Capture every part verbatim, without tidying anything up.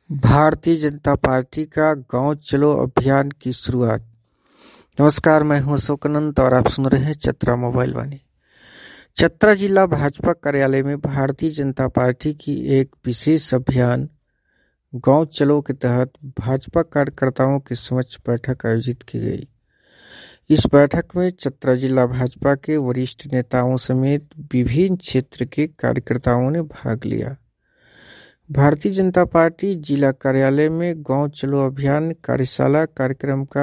Bharatiya Janata party का गांव चलो अभियान की शुरुआत। नमस्कार, मैं हूं अशोकानंद और आप सुन रहे हैं चतरा मोबाइल वाणी। चतरा जिला भाजपा कार्यालय में भारतीय जनता पार्टी की एक विशेष अभियान गांव चलो के तहत भाजपा कार्यकर्ताओं की समक्ष बैठक आयोजित की गई। इस बैठक में चतरा जिला भाजपा के वरिष्ठ नेताओं समेत विभिन्न क्षेत्र के कार्यकर्ताओं ने भाग लिया। भारतीय जनता पार्टी जिला कार्यालय में गांव चलो अभियान कार्यशाला कार्यक्रम का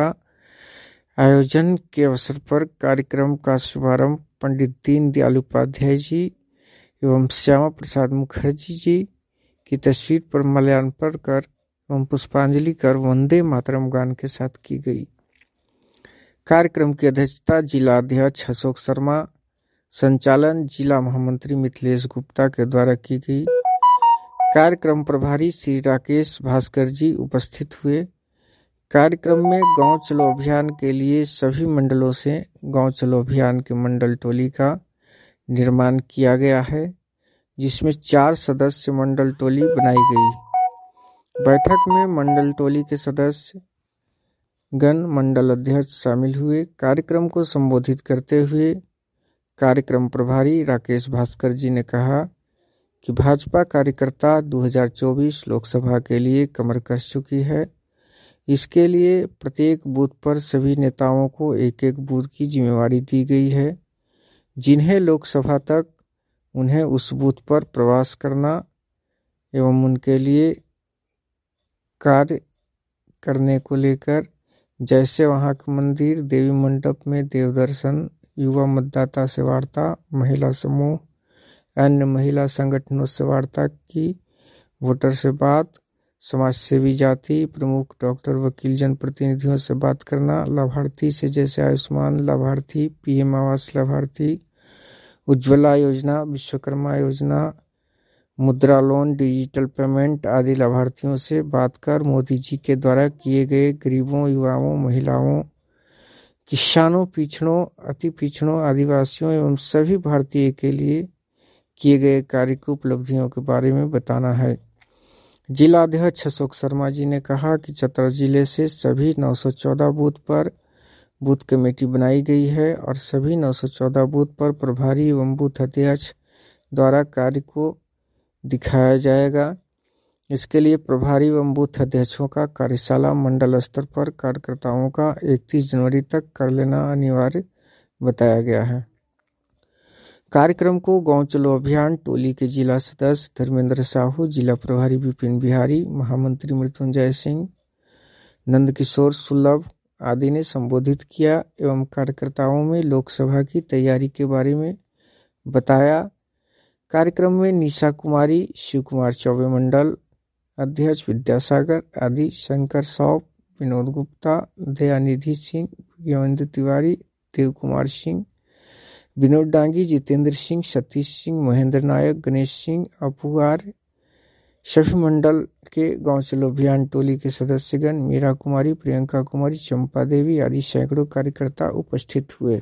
आयोजन के अवसर पर कार्यक्रम का शुभारंभ पंडित दीनदयाल उपाध्याय जी एवं श्यामा प्रसाद मुखर्जी जी की तस्वीर पर माल्यार्पण कर एवं पुष्पांजलि कर वंदे मातरम गान के साथ की गई। कार्यक्रम की अध्यक्षता जिला अध्यक्ष अशोक शर्मा, संचालन जिला महामंत्री मिथिलेश गुप्ता के द्वारा की गई। कार्यक्रम प्रभारी श्री राकेश भास्कर जी उपस्थित हुए। कार्यक्रम में गांव चलो अभियान के लिए सभी मंडलों से गांव चलो अभियान के मंडल टोली का निर्माण किया गया है, जिसमें चार सदस्य मंडल टोली बनाई गई। बैठक में मंडल टोली के सदस्य गण मंडल अध्यक्ष शामिल हुए। कार्यक्रम को संबोधित करते हुए कार्यक्रम प्रभारी राकेश भास्कर जी ने कहा कि भाजपा कार्यकर्ता दो हज़ार चौबीस लोकसभा के लिए कमर कस चुकी है। इसके लिए प्रत्येक बूथ पर सभी नेताओं को एक एक बूथ की जिम्मेवारी दी गई है। जिन्हें लोकसभा तक उन्हें उस बूथ पर प्रवास करना एवं उनके लिए कार्य करने को लेकर, जैसे वहां के मंदिर, देवी मंडप में देव दर्शन, युवा मतदाता से वार्ता, महिला समूह, अन्य महिला संगठनों से वार्ता की, वोटर से बात, समाज सेवी जाति प्रमुख, डॉक्टर, वकील, जनप्रतिनिधियों से बात करना, लाभार्थी से जैसे आयुष्मान लाभार्थी, पीएम आवास लाभार्थी, उज्ज्वला योजना, विश्वकर्मा योजना, मुद्रा लोन, डिजिटल पेमेंट आदि लाभार्थियों से बात कर मोदी जी के द्वारा किए गए गरीबों, युवाओं, महिलाओं, किसानों, पिछड़ों, अति पिछड़ों, आदिवासियों एवं सभी भारतीय के लिए किए गए कार्य की उपलब्धियों के बारे में बताना है। जिला अध्यक्ष अशोक शर्मा जी ने कहा कि चतरा जिले से सभी नौ सौ चौदह बूथ पर बूथ कमेटी बनाई गई है और सभी नौ सौ चौदह बूथ पर प्रभारी एवं बूथ अध्यक्ष द्वारा कार्य को दिखाया जाएगा। इसके लिए प्रभारी एवं बूथ अध्यक्षों का कार्यशाला मंडल स्तर पर कार्यकर्ताओं का इकतीस जनवरी तक कर लेना अनिवार्य बताया गया है। कार्यक्रम को गांव चलो अभियान टोली के जिला सदस्य धर्मेंद्र साहू, जिला प्रभारी विपिन बिहारी, महामंत्री मृत्युंजय सिंह, नंदकिशोर सुलभ आदि ने संबोधित किया एवं कार्यकर्ताओं में लोकसभा की तैयारी के बारे में बताया। कार्यक्रम में निशा कुमारी, शिव कुमार चौबे मंडल अध्यक्ष विद्यासागर आदि, शंकर सौप, विनोद गुप्ता, दयानिधि सिंह, योगेंद्र तिवारी, देव कुमार सिंह, विनोद डांगी, जितेंद्र सिंह, सतीश सिंह, महेंद्र नायक, गणेश सिंह, अपुआर, सभी मंडल के गांव चलो अभियान टोली के सदस्यगण, मीरा कुमारी, प्रियंका कुमारी, चंपा देवी आदि सैकड़ों कार्यकर्ता उपस्थित हुए।